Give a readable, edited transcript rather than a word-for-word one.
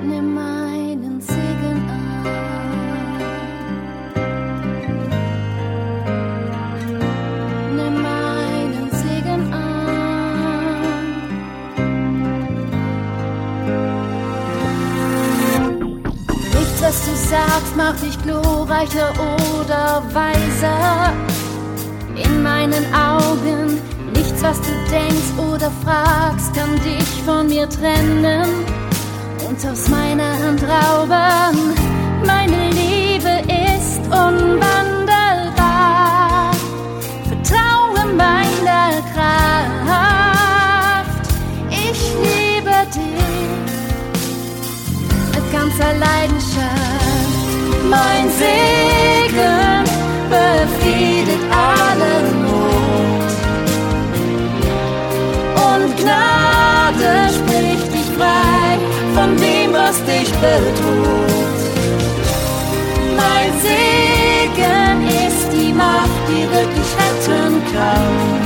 Nimm meinen Segen an. Nimm meinen Segen an. Nichts, was du sagst, macht dich glorreicher oder weiser. In meinen Augen, nichts, was du denkst oder fragst, kann dich von mir trennen und aus meiner Hand rauben. Meine Liebe ist unwandelbar. Vertraue meiner Kraft. Ich liebe dich mit ganzer Leidenschaft. Mein Segen befriedet alle Not. Und Gnade spricht dich frei von dem, was dich bedroht. Mein Segen ist die Macht, die wirklich retten kann.